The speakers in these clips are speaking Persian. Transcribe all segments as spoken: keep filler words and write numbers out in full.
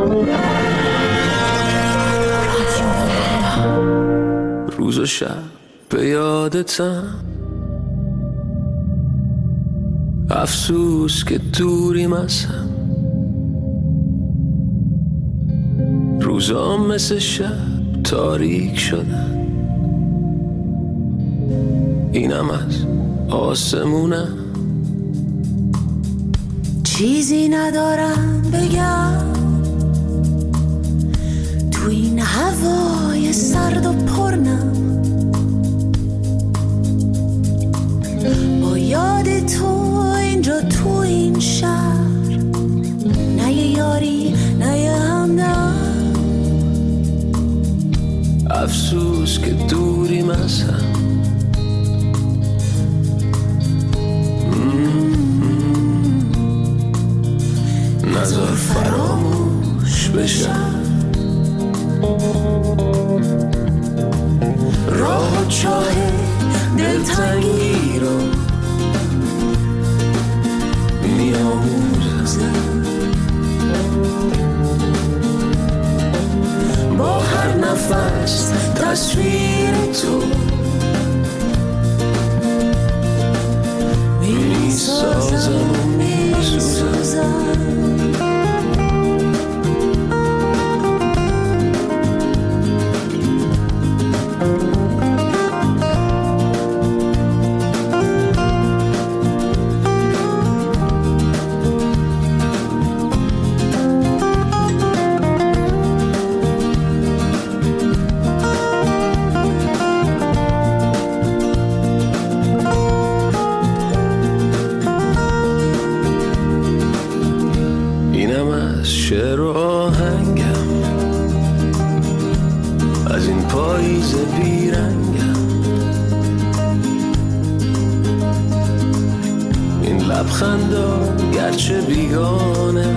روز و شب به یادتم، افسوس که دوریم از هم. روزا مثل شب تاریک شدن، اینم از آسمونم. چیزی ندارم بگم تو این هوای سرد و پرنم، با یاد تو اینجا تو این شهر، نه یه یاری نه یه همدم. افسوس که دوریم از هم، نذار فراموش بشم. راه و چاه دلتنگی رو میاموزم، با هر نفس تصویر تو میسازم و میسوزم. شعر و آهنگم از این پاییز بیرنگم، این لبخندا گرچه بیگانه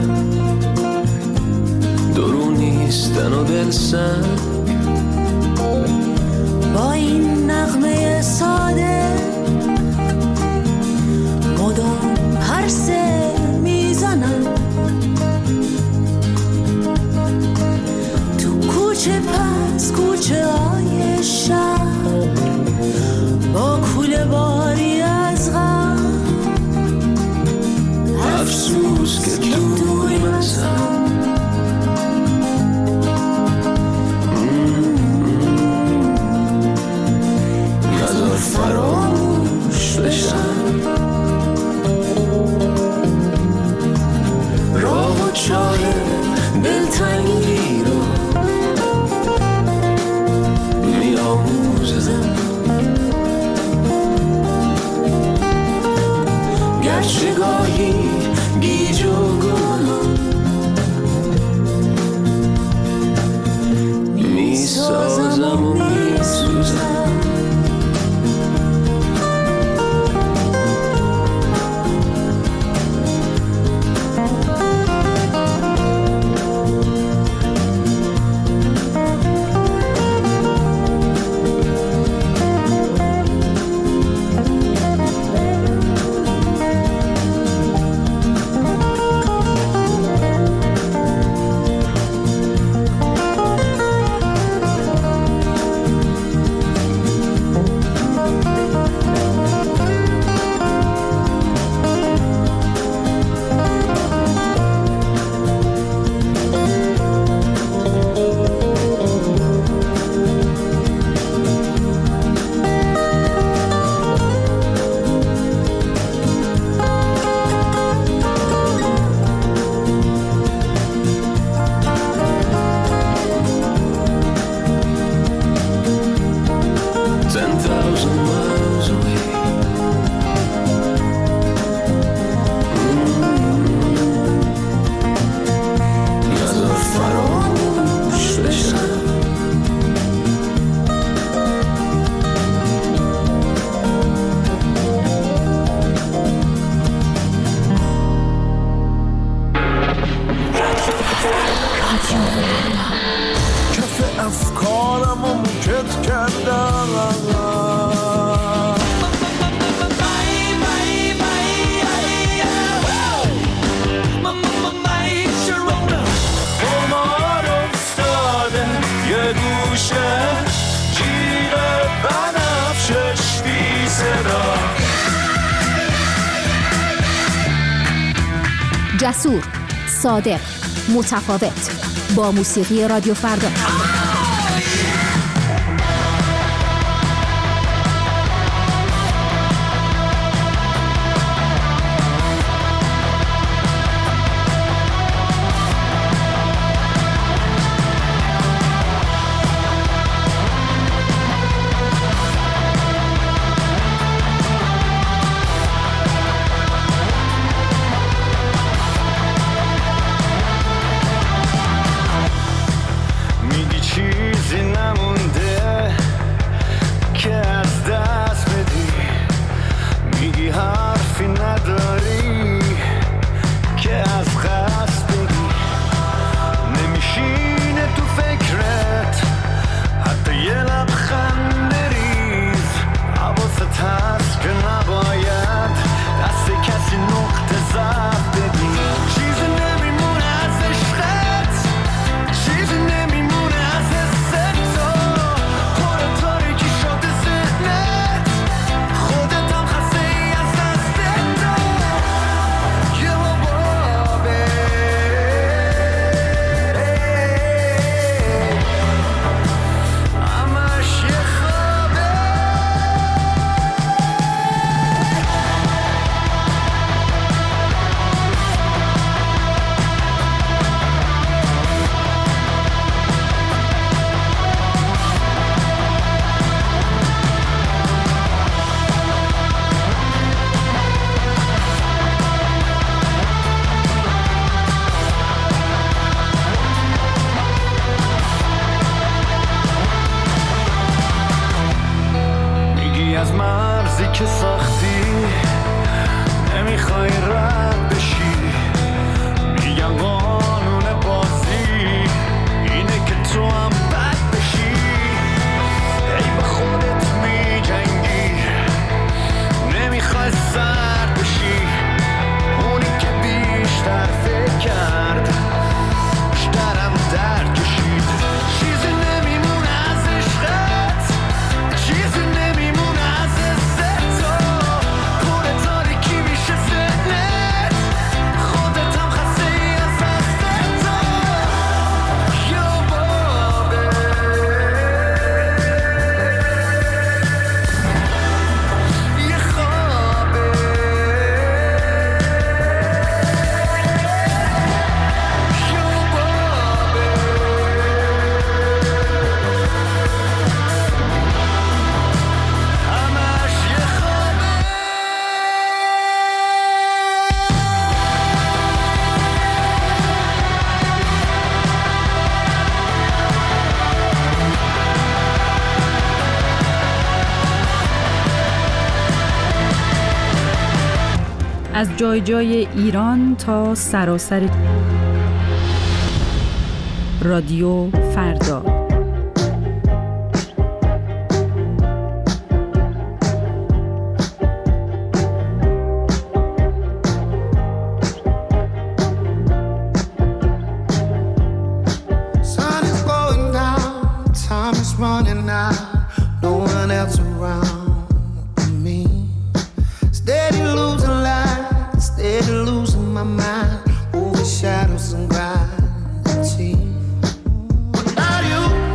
درو نیستن و دلسنگ. با این نغمه ساده مدام پرسه میزنم، کوچه پس کوچه های شهر، با کوله باری از غم. افسوس که دوریم از هم، نذار فراموش بشم. راه و چاه دلتنگی رو میاموزم، گرچه گاهی گیج و گناه میسازم و میسوزم. Come on. جسور، صادق، متفاوت، با موسیقی رادیو فردا. از جای جای ایران تا سراسر رادیو فردا. Without you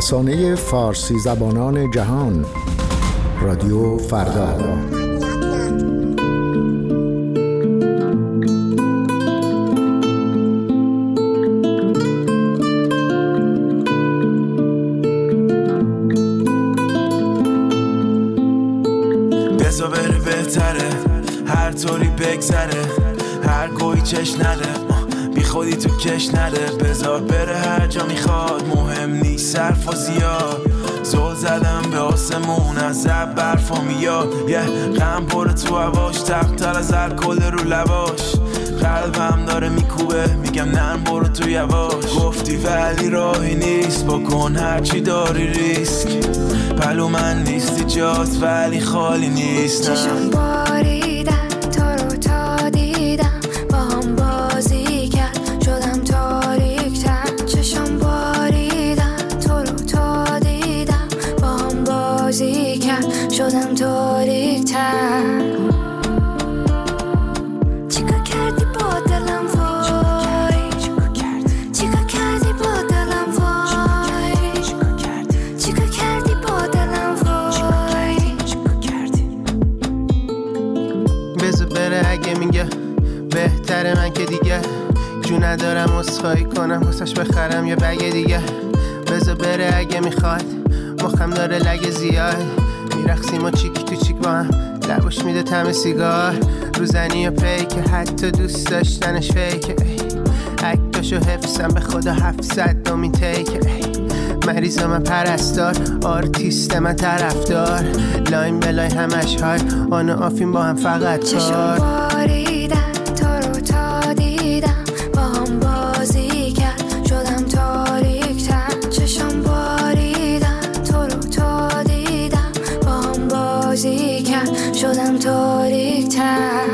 رسانه فارسی زبانان جهان، رادیو فردا. بزا بره بهتره، هر طوری بگذره، هر گویی چش نده، بی خودی تو کش نده. بذار بره هر جا میخواد، مهم نیست حرف و زیاد. زل زدم به آسمون، از زب برفا میاد. یه غم پر تو هواش، تقتر از الکل رو لباش. قلبم داره میکوبه، میگم نرم برو تو یواش. گفتی ولی راهی نیست، بکن هرچی داری ریسک. پلو من نیستی جات ولی خالی نیست. چشم باریدن تو رو تا دیدم، با هم بازی کرد شدم تاریک‌تر. چشم باریدن تو رو تا دیدم، با هم بازی کرد شدم تاریک‌تر. بهتره من که دیگه جو ندارم اسخایی کنم، واسش بخرم یه بگه دیگه. بذار بره اگه میخواد، مخم داره لگه زیاد. میرقصیم و چیک تو چیک با هم، لبوش میده طعم سیگار. روزنی و پیکه، حتی دوست داشتنش فیکه. اکتاشو حفظم به خدا هفتصد دومین تیکه. مریضا من پرستار، آرتیست من طرفدار. لاین بلای همش های آن و آفین با هم فقط کار. چشم باریدن تو رو تا دیدم، با هم بازی کرد شدم تاریک‌تر. چشم باریدن تو رو تا دیدم، با هم بازی کرد شدم تاریک‌تر.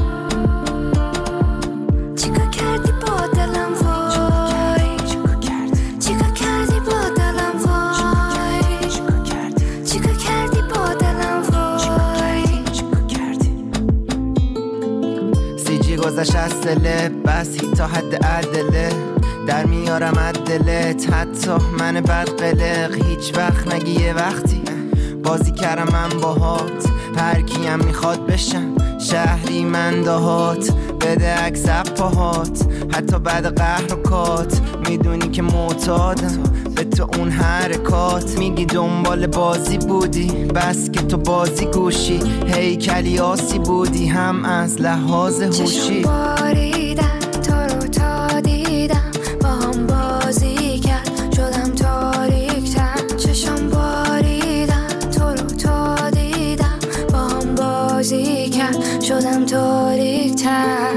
گذشت از دله، بس هی تا حد عدله. در میارم عدلت، حتی من بد قلق. هیچ وقت نگی یه وقتی بازی کردم من باهات. هر کیم میخواد بشم شهری من دهات. بده عکس پاهات، حتی بعد قهر و کات. میدونی که معتادم به تو اون حرکات. میگی دنبال بازی بودی، بس که تو بازی گوشی. هیکلی آسی بودی هم از لحاظ هوشی. چشم باریدن تو رو تا دیدم، با هم بازی کرد شدم تاریک‌تر. چشم باریدن تو رو تا دیدم، با هم بازی کرد شدم تاریک‌تر.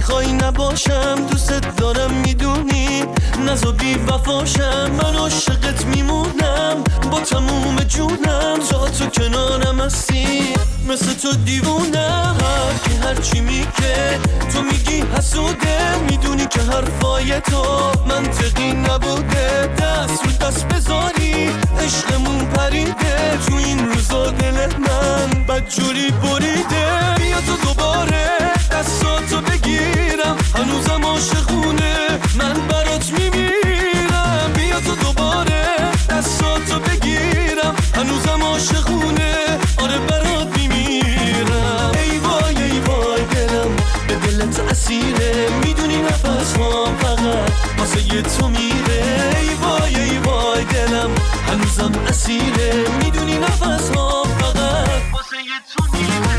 میخوای نباشم دوست دارم میدونی نزا بی وفاشم من عاشقت میمونم با تموم جونم تا تو کنارم هستی مثل تو دیوونم هر کی هر چی میگه تو میگی حسوده میدونی که حرفای تو منطقی نبوده دست رو دست بذاری عشقمون پریده تو این روزا دل من بدجوری بریده بیا تو دوباره دستاتو بگیرم هنوزم عاشقونه من برات میمیرم بیا تو دوباره دستاتو بگیرم هنوزم عاشقونه آره برات میمیرم ای وای ای وای دلم به دلت اسیره میدونی نفس هم فقط واسه یه تو میره ای وای ای وای دلم هنوزم اسیره میدونی نفس هم فقط واسه یه تو میره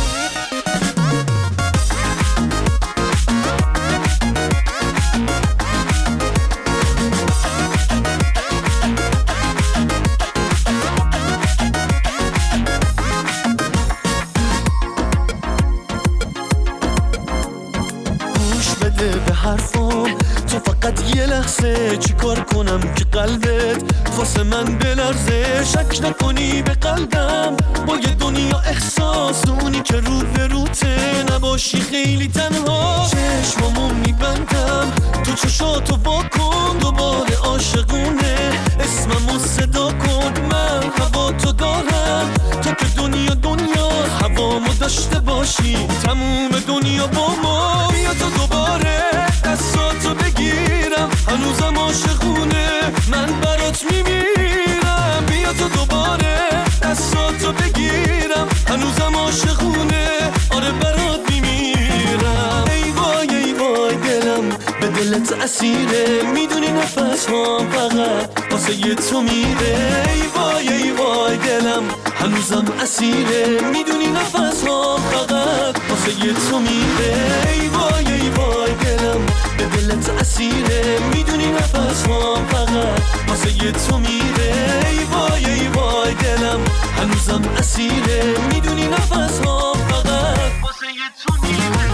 به حرفم تو فقط یه لحظه چی کار کنم که قلبت واسه من بلرزه شک نکنی به قلبم با یه دنیا احساس اونی که رو به روته نباشی خیلی تنها چشمامو میبندم تو چشاتو واکن دوباره عاشقونه اسممو صدا کن من هوا تو دارم تا که دنیا دنیا هوامو داشته باشی تموم دنیا با ما بیا تو دوباره دستاتو بگیرم هنوزم عاشقونه من برات میمیرم بیا تو دوباره دستاتو بگیرم هنوزم عاشقونه آره برات میمیرم ای وای ای وای دلم به دلت اسیره میدونی نفس هم فقط واسه یه تو میره ای وای ای وای دلم هنوزم اسیره میدونی نفس هم فقط واسه یه تو میره ای وای ای وای دلم به دلت اسیره میدونی نفس هم فقط واسه یه تو میره ای وای ای وای دلم هنوزم اسیره میدونی نفس هم فقط واسه یه تو میره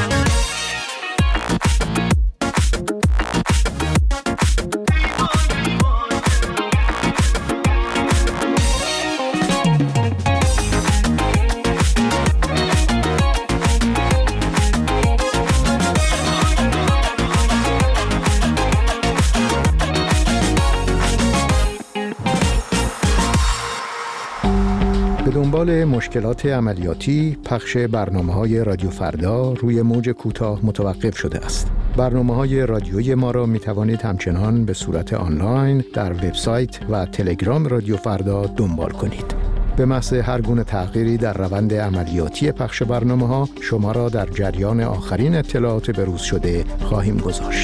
به دنبال مشکلات عملیاتی پخش برنامه‌های رادیو فردا روی موج کوتاه متوقف شده است. برنامه‌های رادیویی ما را می‌توانید همچنان به صورت آنلاین در وبسایت و تلگرام رادیو فردا دنبال کنید. به محض هر گونه تغییری در روند عملیاتی پخش برنامه‌ها شما را در جریان آخرین اطلاعات بروز شده خواهیم گذاشت.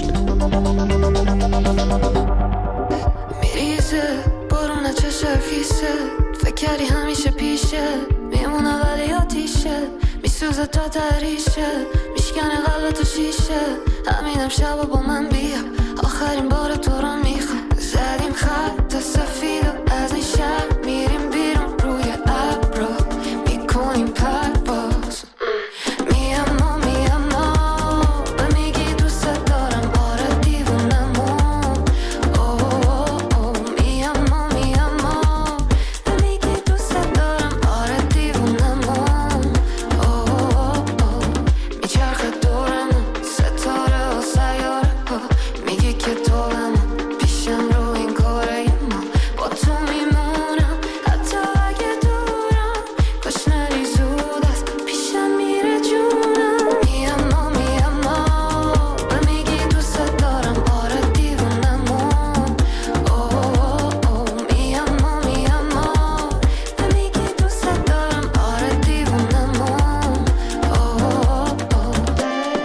میریزه بارون چشم خیسه فکری همیشه پیشه میمونه ولی آتیشه میسوزه تا تریشه میشکنه قلب تو شیشه همینم شب با من بیا آخرین بار تو رو میخوام زدیم خط سفید و از این شهر میریم بیرون روی ابرا میکنیم پرواز میام و میام و میگی دوست دارم آره دیوونمون اوه اوه اوه میام و میام و میگی دوست دارم آره دیوونمون اوه اوه اوه میچرخه دورمون ستاره و سیاره ها میگی که تو هم پیشم رو این کاره ما با تو میمونم حتی اگه دورم کاش نری زود است پیشم میره جونم میام و میام و میگی دوست دارم آره دیوونمون اوه اوه اوه میام و میام و میگی دوست دارم آره دیوونمون اوه اوه اوه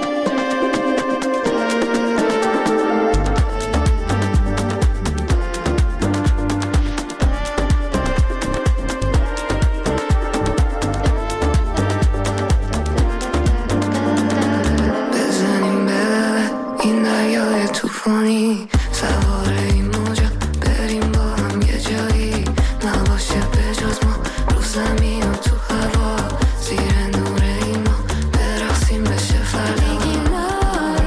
بزنیم به این دریای توفانی سوار این موجا بریم با هم یه جایی نباشه به جز ما رو زمین و تو هوا زیر نور ایما برقصیم بشه فردا میگی نه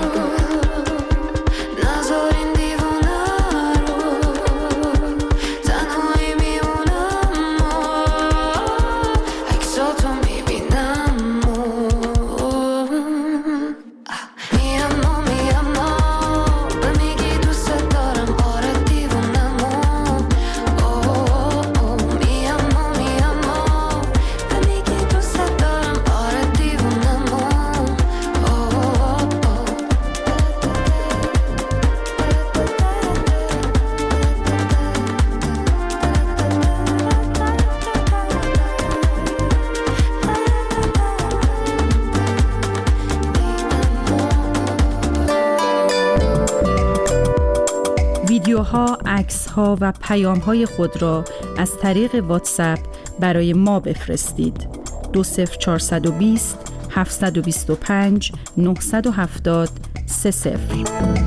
صداها، عکس‌ها و پیام‌های خود را از طریق واتساپ برای ما بفرستید. دو صفر چهارصد و بیست هفتصد و بیست و پنج نهصد و هفتاد سه صفر.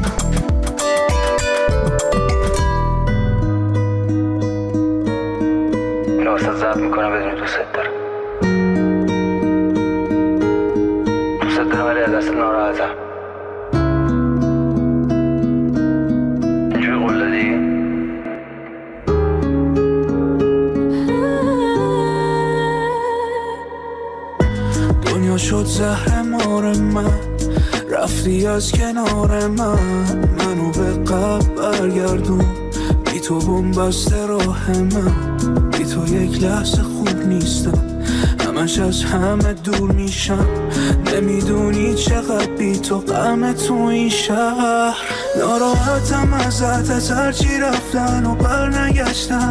واسه ضبط میکنم بدونی دوست دارم دوست دارم ولی از دست ناراحتم. اینجوری قول دادی؟ دنیا شد زهر مار من، رفتی از کنار من، منو به قبل برگردون، بی تو بنبسته راه من، بی تو یک لحظه خوب نیستم، همش از همه دور میشم، نمیدونی چقدر بی تو غم تو این شهر. ناراحتم ازت، از هرچی رفتن و بر نگشتن،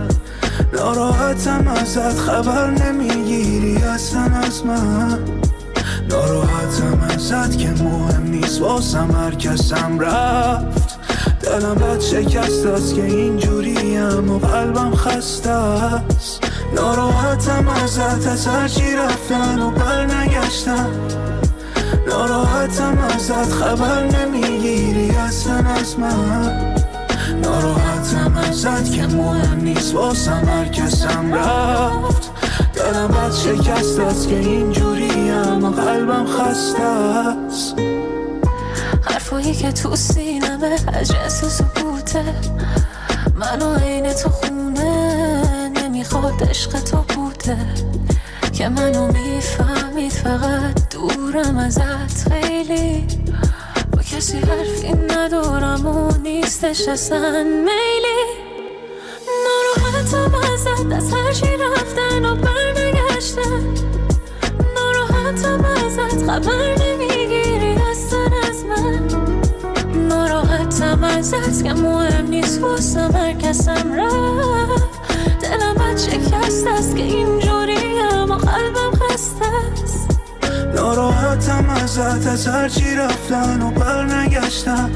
ناراحتم ازت، خبر نمیگیری اصلا از من، ناراحتم ازت که مهم نیست واسم هر کسم رفت، دلم بد شکست است که اینجوریم و قلبم خسته است. ناراحتم ازت، از هرچی رفتن و بر نگشتن، ناراحتم ازت، خبر نمیگیری اصلا از من، ناراحتم ازت که مهم نیست واسم هر کسم رفت، دلم بد شکست است که اینجوریم و قلبم خسته است. حرفایی که تو سینمه از جنس سکوته، منو عین تو خونه، نمیخواد عشق تو بوده که منو میفهمید، فقط دورم ازت خیلی، با کسی حرفی ندارم و نیستش اصلا میلی. ناراحتم ازت، از هرچی رفتن و بر نگشتن، ناراحتم ازت، خبر نمیگیری اصلا از من، ناراحتم ازت که مهم نیست واسم هر کسم رفت، دلم بد شکست است که اینجوریم و قلبم خسته است. ناراحتم ازت، از هرچی رفتن و بر نگشتن،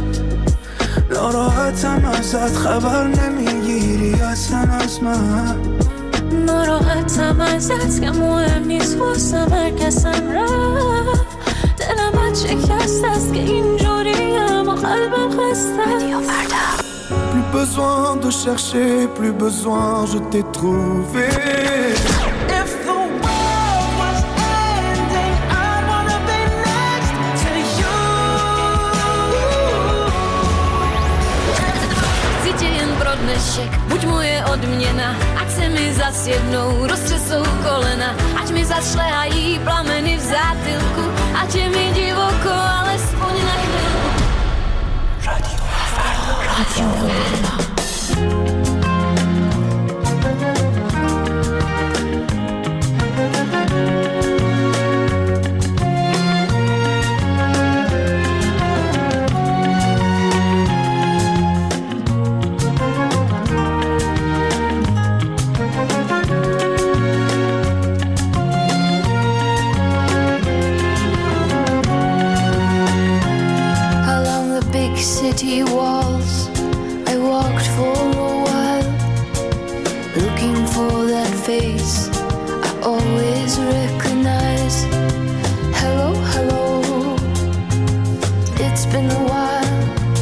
ناراحتم ازت، خبر نمیگیری اصلا از من، ناراحتم ازت که مهم نیست واسم هر کسم رفت، دلم بد شکست است که اینجوریم و قلبم خسته است. Plus besoin de chercher, plus besoin, je t'ai trouvé. If the world was ending, I wanna be next to you. Cíti jen pro dnešek, buď moje odměna, ať se mi zas jednou roztřesou kolena, ať mi zašlehají plameny v zátylku, ať je mi divoko, alespoň na chvilku. Radio Fardo, Radio Fardo. City walls, I walked for a while, looking for that face I always recognize. Hello, hello, it's been a while,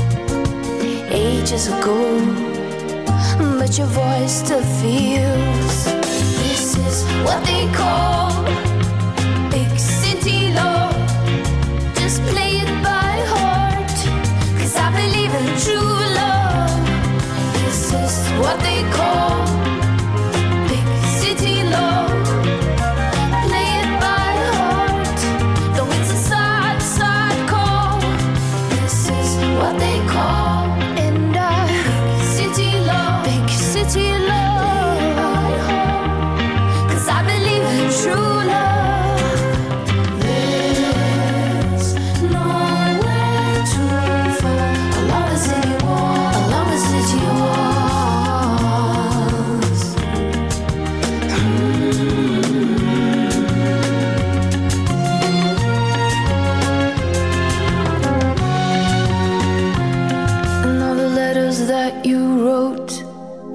ages ago, but your voice still feels. This is what they call big city love. Just play it by heart, I believe in true love. This is what they call big city love. Play it by heart, though it's a sad, sad call. This is what they call and I big city love, big city love. 'Cause I believe in true love.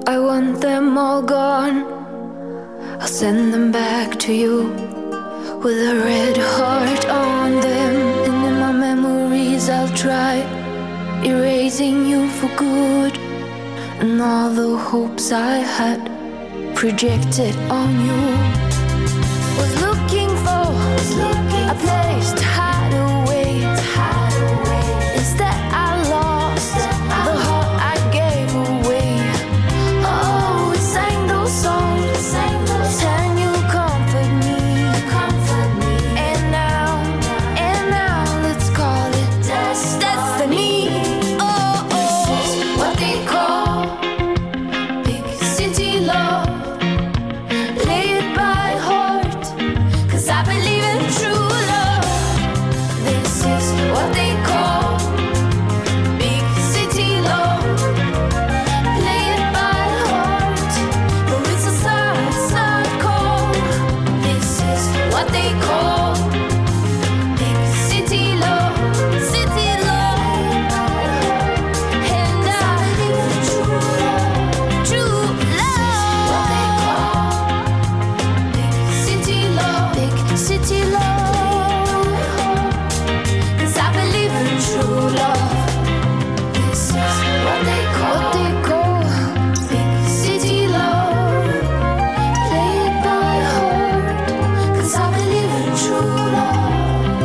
I want them all gone. I'll send them back to you with a red heart on them. And in my memories I'll try erasing you for good, and all the hopes I had projected on you. Was looking for was looking a place to hide away, to hide away. Instead I lost Instead the I heart I gave away. Oh, we sang those songs, we sang those songs. And you comfort me, you comfort me. And now, and now let's call it des- destiny. Oh, oh, this is what they call big city love. Lay it by heart, 'cause I believe in true love. This is what they call big city love. Play it by heart, though it's a sad, sad call. This is what they call big city love, city love. And I believe in true love, true love. What they call big city love, big city love. 'Cause I believe in true love. This is what they call, what they call big city love. Play it by heart, 'cause I believe in true love.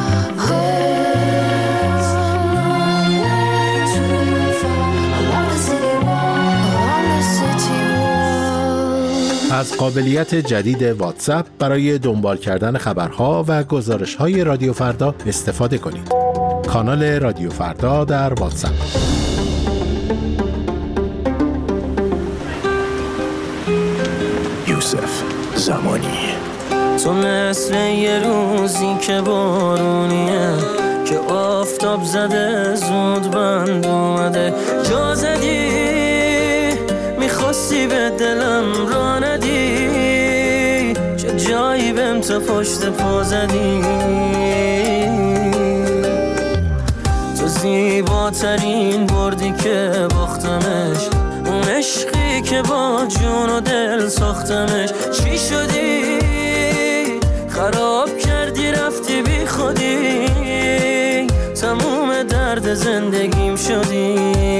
There's nowhere to fall along the city wall, along the city wall. از قابلیت جدید واتساپ برای دنبال کردن خبرها و گزارش‌های رادیو فردا استفاده کنید. کانال رادیو فردا در واتساپ. یوسف زمانی. تو مثل یه روزی که بارونیه، که آفتاب زده زود بند اومده. جا زدی میخواستی به دلم را ندی، چه جایی بهم تو پشت پا زدی. تو زیباترین بردی که باختمش، اون عشقی که با جون و دل ساختمش. چی شدی؟ خراب کردی رفتی بی خودی، تموم درد زندگیم شدی.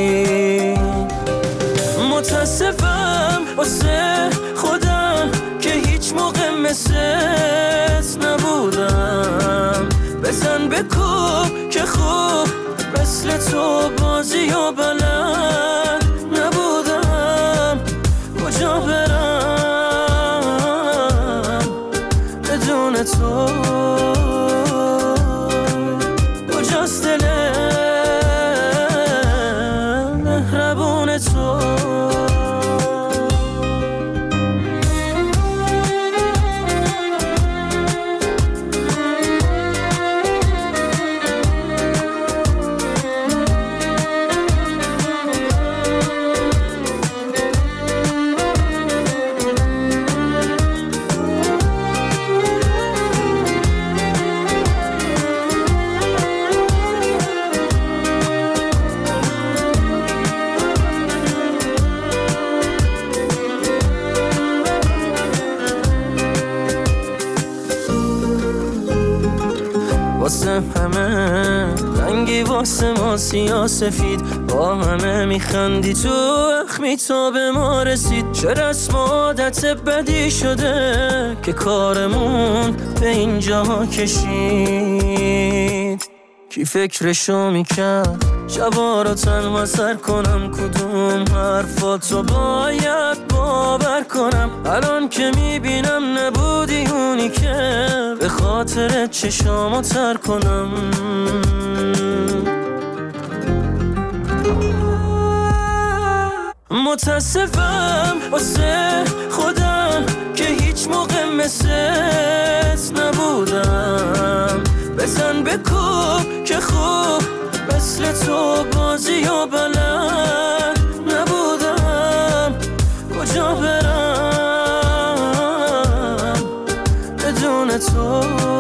متاسفم واسه خودم که هیچ موقع مثلت نبودم. بزن بکوب که خوب مثل تو بازی و بلد نبودم. کجا برم بدون تو؟ کجاست دل مهربون تو؟ واسه همه رنگی، واسه ما سیاه سفید، با همه میخندی تو اخمی تا به ما رسید. چه رسم عادت بدی شده که کارمون به اینجا کشید. کی فکرشو میکرد شبا رو تنها سر کنم، کدوم حرفاتو باید باور کنم. الان که میبینم نبودی اونی که به خاطر چشامو تر کنم. متاسفم واسه خودم که هیچ موقع مثلت نبودم. بزن بکوب که خوب مثل تو بازی و بلد نبودم. کجا برم بدون تو؟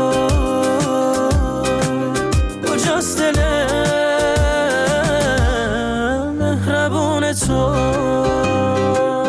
کجاست دل مهربون تو؟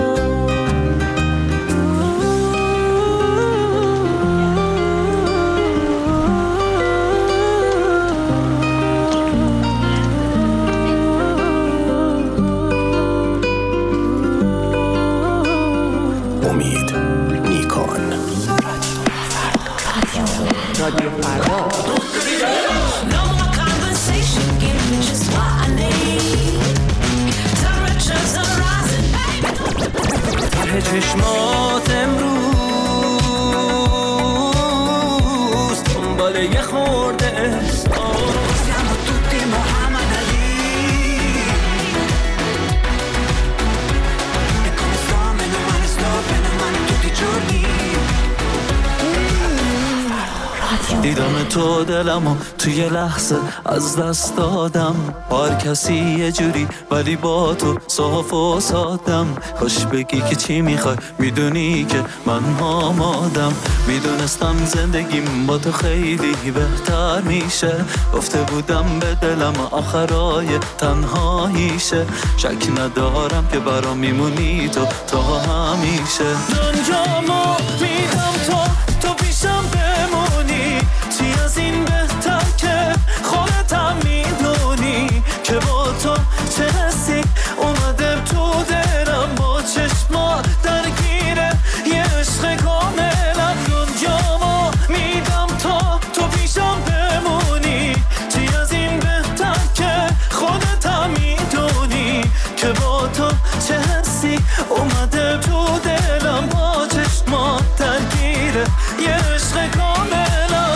دیدم تو دلمو توی لحظه از دست دادم. هر کسی یه جوری ولی با تو صاف و سادم. خوش بگی که چی میخوای، میدونی که من آمادم. میدونستم زندگیم با تو خیلی بهتر میشه. گفته بودم به دلم آخرای تنهاییشه. شک ندارم که برام میمونی تو تا همیشه. دنیامو میدم تو تو پیشم بمونی. چی از این بهتر که خودتم میدونی که با تو چه حسی اومده تو دلم. با چشما درگیره یه عشق کاملا. دنیامو میدم تو تو پیشم بمونی. چی از این بهتر که خودتم میدونی که با تو چه حسی اومده تو دلم. با چشما درگیره یه عشق کاملا.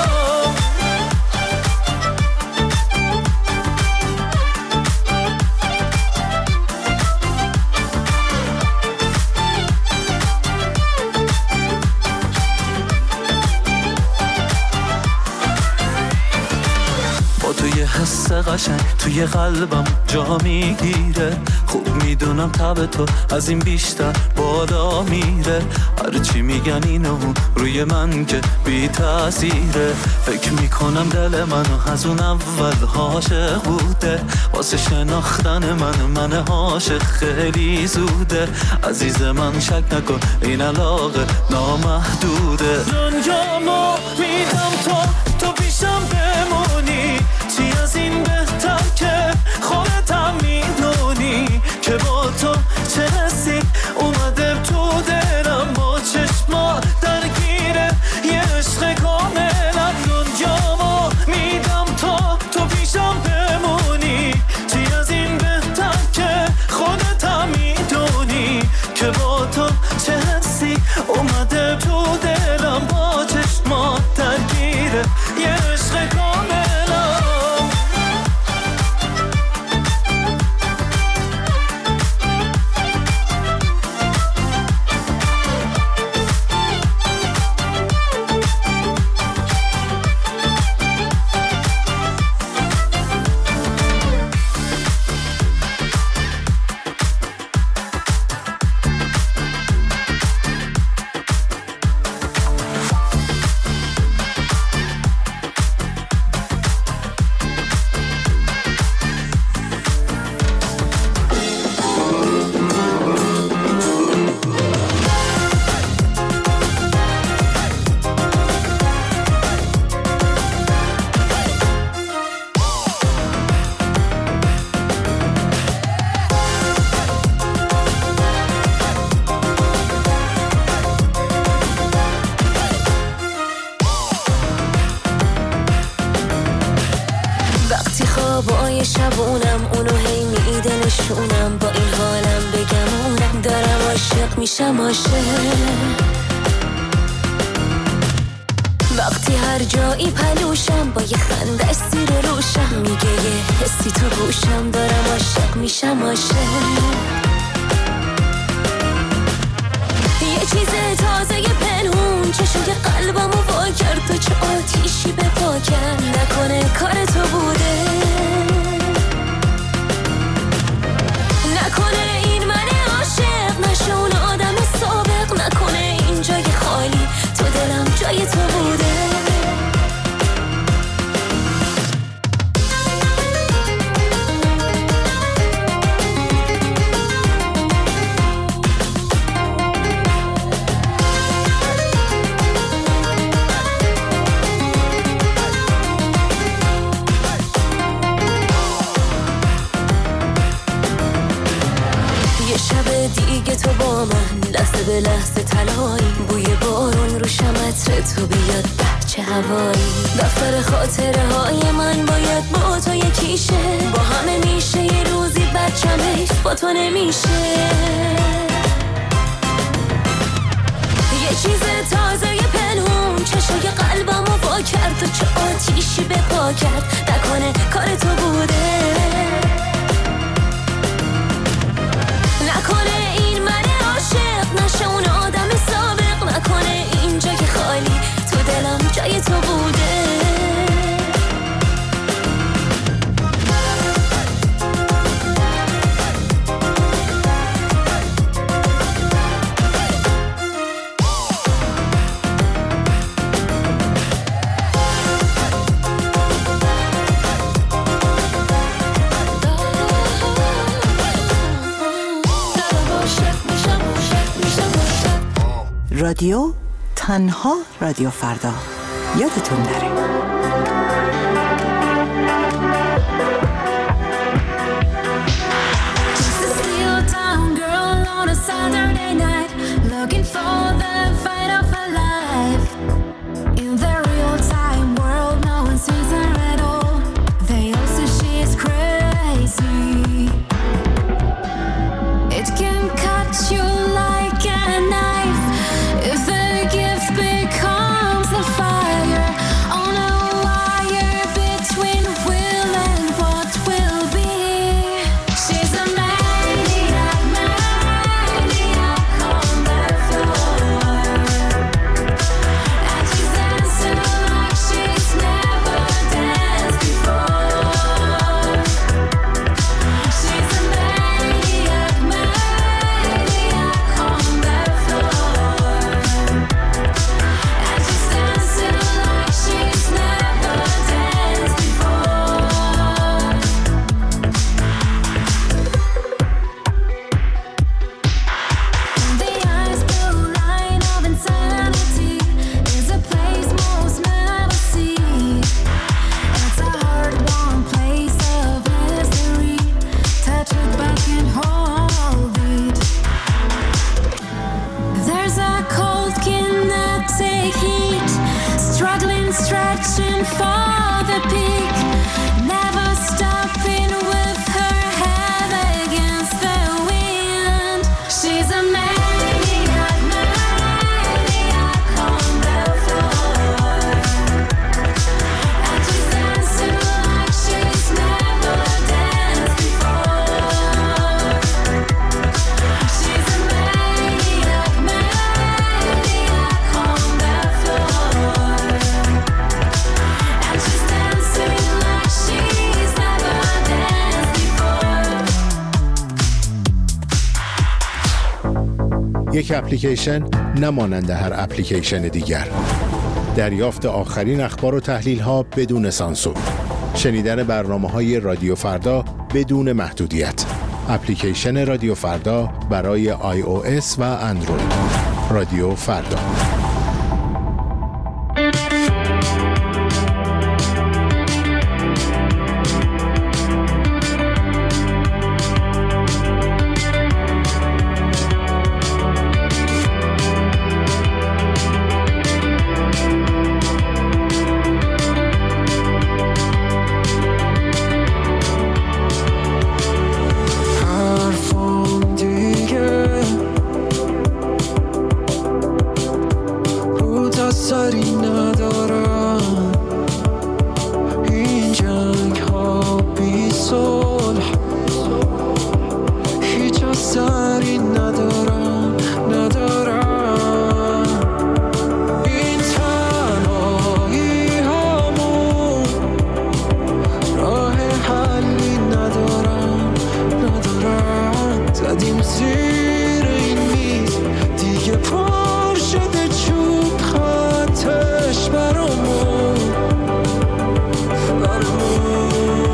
توی حس قشنگ توی قلبم جا میگیره. خوب میدونم تب تو از این بیشتر بالا میره. هرچی میگن اینو روی من که بی تأثیره. فکر میکنم دل منو از اون اول عاشق بوده. واسه شناختن من من عاشق خیلی زوده. عزیز من شک نکن این علاقه نامحدوده. دنیامو میدم تو تو پیشم بمونی. چی از این بهتر که خودتم میدونی که با تو چه حسی اومده تو دلم. با چشما درگیره یه عشق کاملا. دنیامو میدم تو تو پیشم بمونی. چی از این بهتر که خودتم میدونی که با تو چه حسی اومده تو دلم. با چشما درگیره یه عشق کاملا. خوابای شبونم اونو هی میده نشونم. با این حالم بگمونم دارم عاشق میشم عاشق. وقتی هر جایی پلوشم با یه خنده سیر روشم. میگه یه حسی تو گوشم دارم عاشق میشم عاشق. یه چیز تازه پنهون چشوی قلبمو وا کرد. تو چه آتیشی به پا کرد. نکنه کار تو بوده. نکنه این من عاشق نشه اون آدم سابق. نکنه این جای خالی تو دلم جای تو بوده. دیگه تو با من لحظه به لحظه تلایی. بوی بارون رو عطر تو بیاد چه هوایی. دفتر خاطره های من باید با تو یکیشه. با همه میشه یه روزی بچم حیف با تو نمیشه. یه چیز تازه پنهون چشای قلبمو وا کرد. تو چه آتیشی به پا کرد. نکنه کار تو بوده. نکنه این من عاشق نشه اون آدم سابق. نکنه اینجا که خالی تو دلم جای تو بوده. رادیو، تنها رادیو فردا. یادتون نره. Saturday night, looking for the fight of her life. In the real-time world, no one sees her at all. They all say she's crazy. It can cut you like a knife if the gift becomes the fire on a wire between will and what will be. She's a maniac, maniac on the floor, and she's dancing like she's never danced before. She's a maniac, maniac on the floor, and she's dancing like she's never danced before. The ice blue line of insanity is a place most never see. It's a hard-won place of misery. Touch it back and hold it. There's a cold kinetic heat, struggling, stretching for the peak, never stopping with her head against the wind. She's a maniac, maniac on the floor, and she's dancing like she's never danced before. She's a maniac, maniac on the floor, and she's dancing like she's never danced before. یک اپلیکیشن نمانند هر اپلیکیشن دیگر. دریافت آخرین اخبار و تحلیل ها بدون سانسور. شنیدن برنامه‌های رادیو فردا بدون محدودیت. اپلیکیشن رادیو فردا برای آی او اس و اندروید. رادیو فردا. حرفم دیگه رو تأثیری ندارم. این جنگ ها بی صلح هیچ اثری ندارم ندارم. این تنهایی همون راه حلی ندارم ندارم. زدیم زیر این میز دیگه پر شده چوب خطش برامون برامون.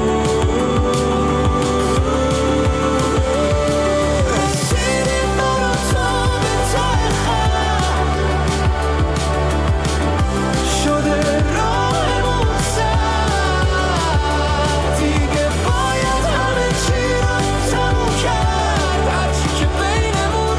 رسیدیم من و تو به ته خط، شده راهمون سر. دیگه باید همه چی رو تموم کرد، هرچی که بینمون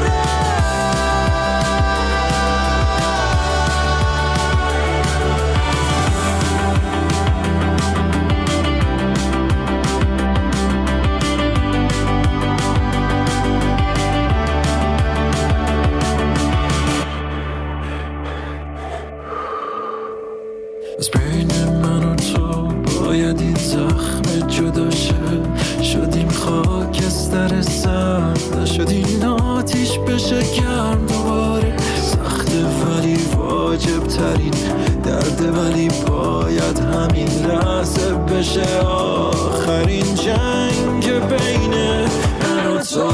از بین من و تو باید این زخم جدا شه. شدیم خاکستر سرد، نشد این آتیش بشه گرم دوباره. سخته ولی واجب ترین درده، ولی باید همین لحظه بشه آخرین جنگ بین من و تو.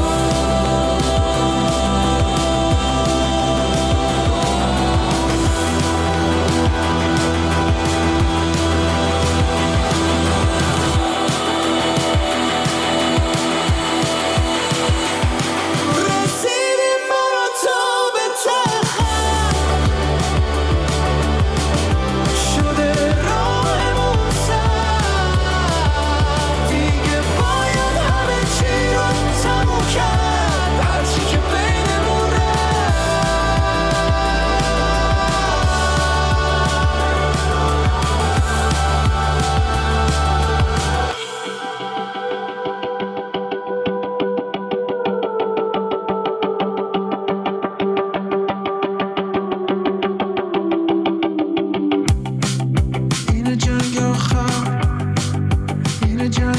رسیدیم من و تو به ته خط،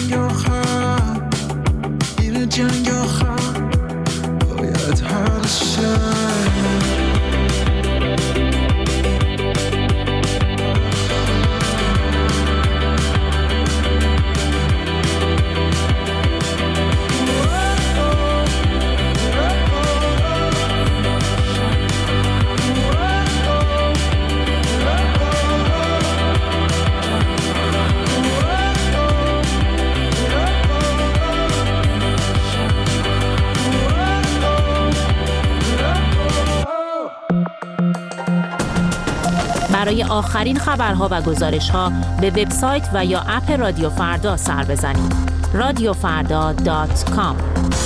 جنگ آخر، این جنگ آخر باید حل شه. برای آخرین خبرها و گزارش‌ها به وبسایت و یا اپ رادیو فردا سر بزنید. رادیو فردا دات کام.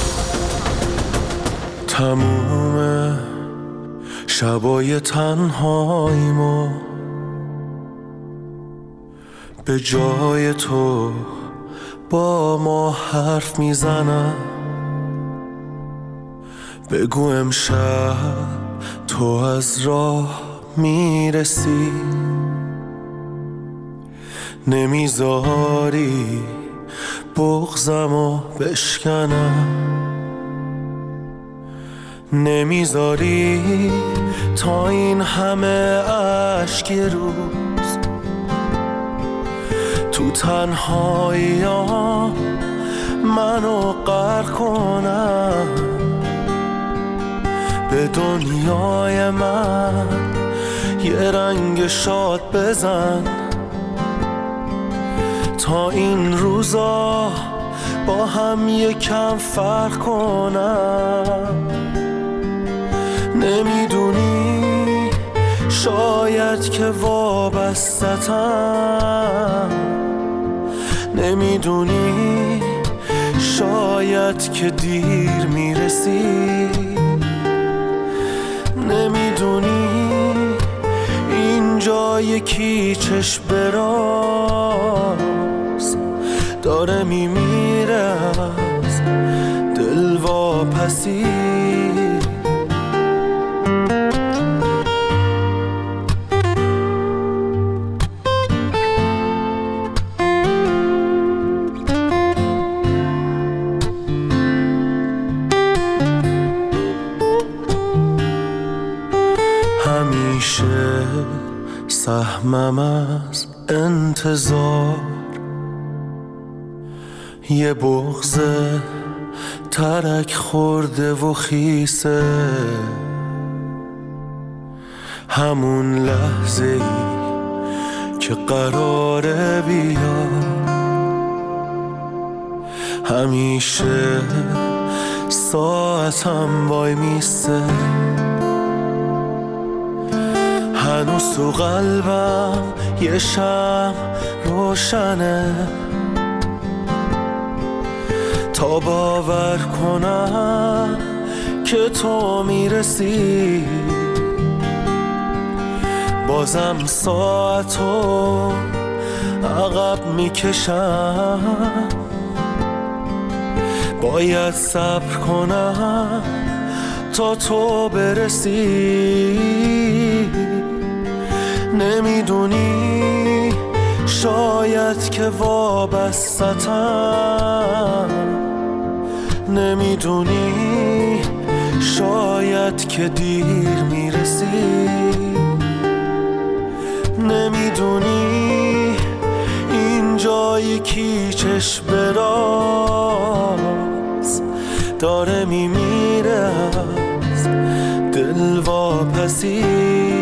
تموم شبای تنهاییمو به جای تو با ما حرف میزنم. بگو امشب تو از راه میرسی، نمیذاری بغضمو بشکنم، نمیذاری تا این همه عشق یه روز تو تنهایی ها منو غرق کنم. به دنیای من یه رنگ شاد بزن تا این روزا با هم یکم فرق کنم. نمیدونی شاید که وابسته‌تم، نمیدونی شاید که دیر میرسی، نمیدونی اینجا یکی چشم براز داره میمیره از دل واپسی. همیشه سهمم از انتظار یه بغض ترک خورده و خیسه، همون لحظه ای که قراره بیا همیشه ساعتم وای میسه. هنوز تو قلبم یه شمع روشنه تا باور کنم که تو میرسی. بازم ساعتو عقب میکشم، باید صبر کنم تا تو برسی. نمیدونی شاید که وابسته‌تم، نمیدونی شاید که دیر میرسی، نمیدونی اینجا یکی چشم براز داره میمیره از دل واپسی.